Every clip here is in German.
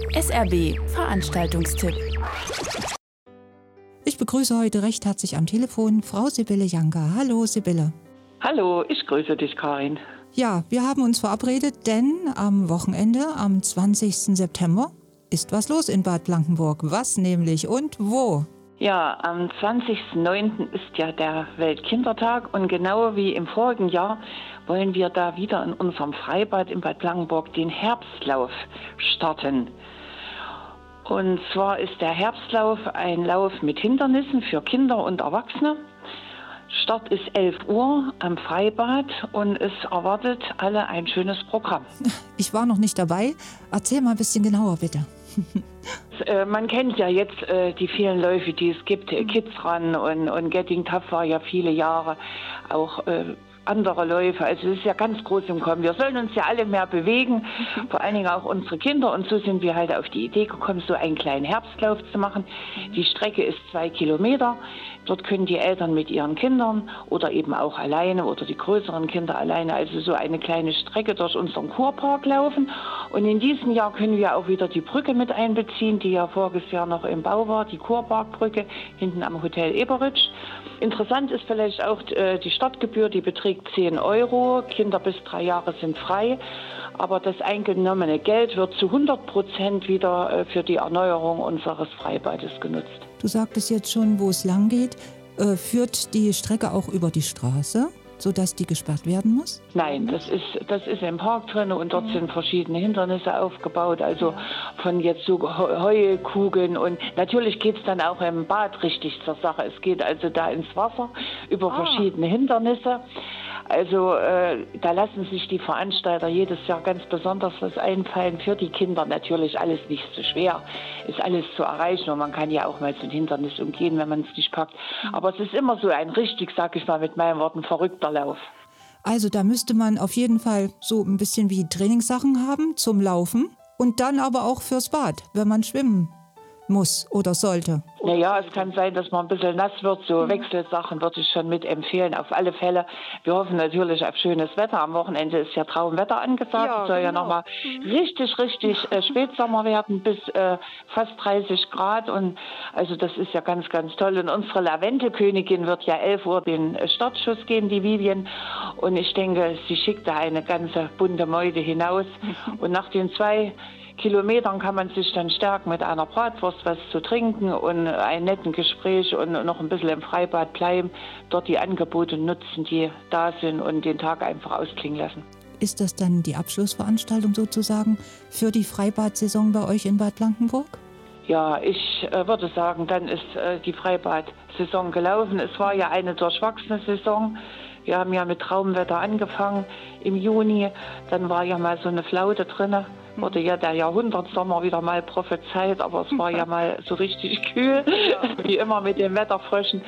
SRB Veranstaltungstipp. Ich begrüße heute recht herzlich am Telefon Frau Sibylle Janka. Hallo Sibylle. Hallo, ich grüße dich, Karin. Ja, wir haben uns verabredet, denn am Wochenende, am 20. September, ist was los in Bad Blankenburg. Was nämlich und wo? Ja, am 20.09. ist ja der Weltkindertag und genau wie im vorigen Jahr wollen wir da wieder in unserem Freibad in Bad Blankenburg den Herbstlauf starten. Und zwar ist der Herbstlauf ein Lauf mit Hindernissen für Kinder und Erwachsene. Start ist 11 Uhr am Freibad und es erwartet alle ein schönes Programm. Ich war noch nicht dabei. Erzähl mal ein bisschen genauer, bitte. Man kennt ja jetzt die vielen Läufe, die es gibt. Kids Run und Getting Tough war ja viele Jahre auch andere Läufe. Also es ist ja ganz groß im Kommen. Wir sollen uns ja alle mehr bewegen, vor allen Dingen auch unsere Kinder. Und so sind wir halt auf die Idee gekommen, so einen kleinen Herbstlauf zu machen. Die Strecke ist 2 Kilometer. Dort können die Eltern mit ihren Kindern oder eben auch alleine oder die größeren Kinder alleine, also so eine kleine Strecke durch unseren Kurpark laufen. Und in diesem Jahr können wir auch wieder die Brücke mit einbeziehen, die ja voriges Jahr noch im Bau war, die Kurparkbrücke hinten am Hotel Eberitsch. Interessant ist vielleicht auch die Startgebühr, die beträgt 10 Euro. Kinder bis 3 Jahre sind frei. Aber das eingenommene Geld wird zu 100% wieder für die Erneuerung unseres Freibades genutzt. Du sagtest jetzt schon, wo es lang geht. Führt die Strecke auch über die Straße, sodass die gesperrt werden muss? Nein, das ist im Park drin und dort sind verschiedene Hindernisse aufgebaut, also von jetzt so Heukugeln und natürlich geht es dann auch im Bad richtig zur Sache. Es geht also da ins Wasser über verschiedene Hindernisse. Also da lassen sich die Veranstalter jedes Jahr ganz besonders was einfallen für die Kinder. Natürlich alles nicht so schwer, ist alles zu erreichen und man kann ja auch mal so ein Hindernis umgehen, wenn man es nicht packt. Aber es ist immer so ein richtig, sag ich mal mit meinen Worten, verrückter Lauf. Also da müsste man auf jeden Fall so ein bisschen wie Trainingssachen haben zum Laufen und dann aber auch fürs Bad, wenn man schwimmen muss oder sollte. Naja, es kann sein, dass man ein bisschen nass wird. So Wechselsachen würde ich schon mit empfehlen. Auf alle Fälle. Wir hoffen natürlich auf schönes Wetter. Am Wochenende ist ja Traumwetter angesagt. Ja, es soll ja nochmal richtig Spätsommer werden bis fast 30 Grad. Und also das ist ja ganz, ganz toll. Und unsere Lavendelkönigin wird ja 11 Uhr den Startschuss geben, die Vivian. Und ich denke, sie schickt da eine ganze bunte Meute hinaus. Und nach den 2 Kilometern kann man sich dann stärken mit einer Bratwurst, was zu trinken und einem netten Gespräch und noch ein bisschen im Freibad bleiben, dort die Angebote nutzen, die da sind und den Tag einfach ausklingen lassen. Ist das dann die Abschlussveranstaltung sozusagen für die Freibad-Saison bei euch in Bad Blankenburg? Ja, ich würde sagen, dann ist die Freibad-Saison gelaufen. Es war ja eine durchwachsene Saison. Wir haben ja mit Traumwetter angefangen im Juni. Dann war ja mal so eine Flaute drinne. Wurde ja der Jahrhundertsommer wieder mal prophezeit, aber es war ja mal so richtig kühl, wie immer mit den Wetterfröschen.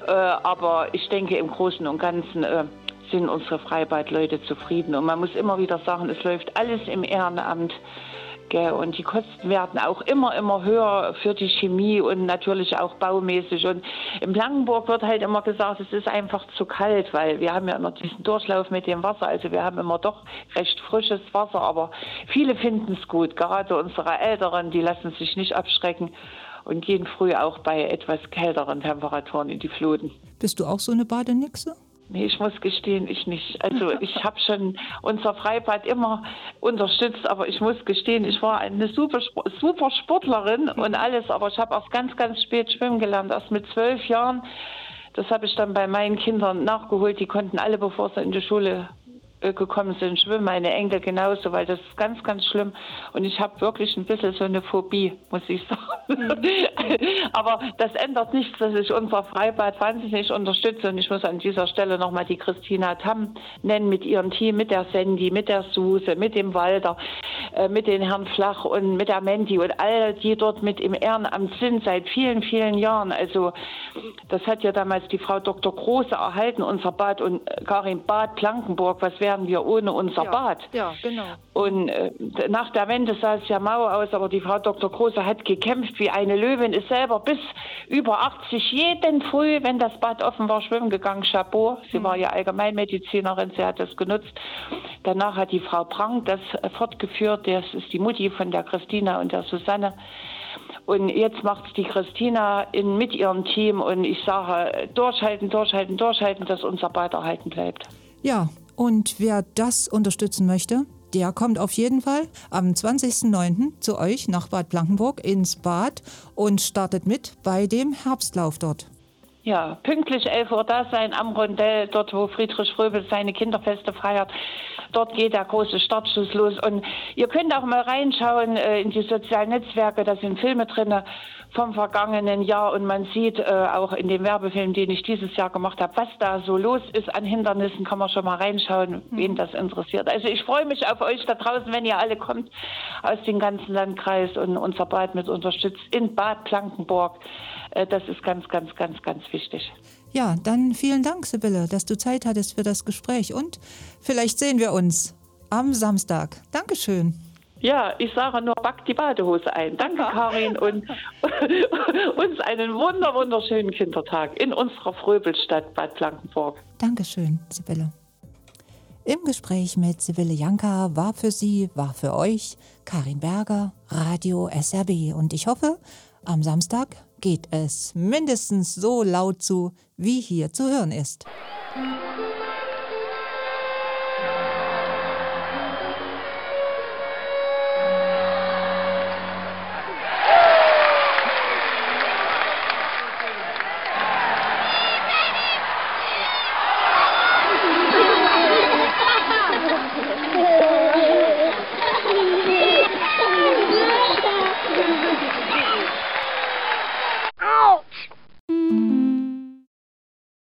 Aber ich denke, im Großen und Ganzen sind unsere Freibadleute zufrieden. Und man muss immer wieder sagen, es läuft alles im Ehrenamt. Und die Kosten werden auch immer höher für die Chemie und natürlich auch baumäßig. Und in Blankenburg wird halt immer gesagt, es ist einfach zu kalt, weil wir haben ja immer diesen Durchlauf mit dem Wasser. Also wir haben immer doch recht frisches Wasser, aber viele finden es gut. Gerade unsere Älteren, die lassen sich nicht abschrecken und gehen früh auch bei etwas kälteren Temperaturen in die Fluten. Bist du auch so eine Badenixe? Nee, ich muss gestehen, ich nicht. Also ich habe schon unser Freibad immer unterstützt, aber ich muss gestehen, ich war eine super Sportlerin und alles, aber ich habe erst ganz, ganz spät schwimmen gelernt, erst mit 12 Jahren. Das habe ich dann bei meinen Kindern nachgeholt, die konnten alle, bevor sie in die Schule gekommen sind, schwimmen, meine Enkel genauso, weil das ist ganz, ganz schlimm. Und ich habe wirklich ein bisschen so eine Phobie, muss ich sagen. Aber das ändert nichts, dass ich unser Freibad wahnsinnig unterstütze. Und ich muss an dieser Stelle nochmal die Christina Tamm nennen mit ihrem Team, mit der Sandy, mit der Suse, mit dem Walter, mit den Herrn Flach und mit der Menti und all die dort mit im Ehrenamt sind seit vielen, vielen Jahren. Also das hat ja damals die Frau Dr. Große erhalten, unser Bad. Und Karin, Bad Blankenburg, was wären wir ohne unser Bad? Ja, genau. Und nach der Wende sah es ja mau aus, aber die Frau Dr. Große hat gekämpft wie eine Löwin. Sohn ist selber bis über 80 jeden Früh, wenn das Bad offen war, schwimmen gegangen. Chapeau. Sie war ja Allgemeinmedizinerin, sie hat das genutzt. Danach hat die Frau Brank das fortgeführt. Das ist die Mutti von der Christina und der Susanne. Und jetzt macht es die Christina mit ihrem Team. Und ich sage, durchhalten, durchhalten, durchhalten, dass unser Bad erhalten bleibt. Ja, und wer das unterstützen möchte, der kommt auf jeden Fall am 20.09. zu euch nach Bad Blankenburg ins Bad und startet mit bei dem Herbstlauf dort. Ja, pünktlich 11 Uhr da sein am Rondell, dort wo Friedrich Fröbel seine Kinderfeste feiert. Dort geht der große Startschuss los. Und ihr könnt auch mal reinschauen in die sozialen Netzwerke, da sind Filme drin vom vergangenen Jahr. Und man sieht auch in dem Werbefilm, den ich dieses Jahr gemacht habe, was da so los ist an Hindernissen, kann man schon mal reinschauen, wen das interessiert. Also ich freue mich auf euch da draußen, wenn ihr alle kommt aus dem ganzen Landkreis und unser Bad mit unterstützt in Bad Blankenburg. Das ist ganz, ganz, ganz, ganz wichtig. Ja, dann vielen Dank, Sibylle, dass du Zeit hattest für das Gespräch. Und vielleicht sehen wir uns am Samstag. Dankeschön. Ja, ich sage nur, pack die Badehose ein. Danke, Karin, und uns einen wunderschönen Kindertag in unserer Fröbelstadt Bad Blankenburg. Dankeschön, Sibylle. Im Gespräch mit Sibylle Janka war für euch Karin Berger, Radio SRB. Und ich hoffe, am Samstag geht es mindestens so laut zu, wie hier zu hören ist.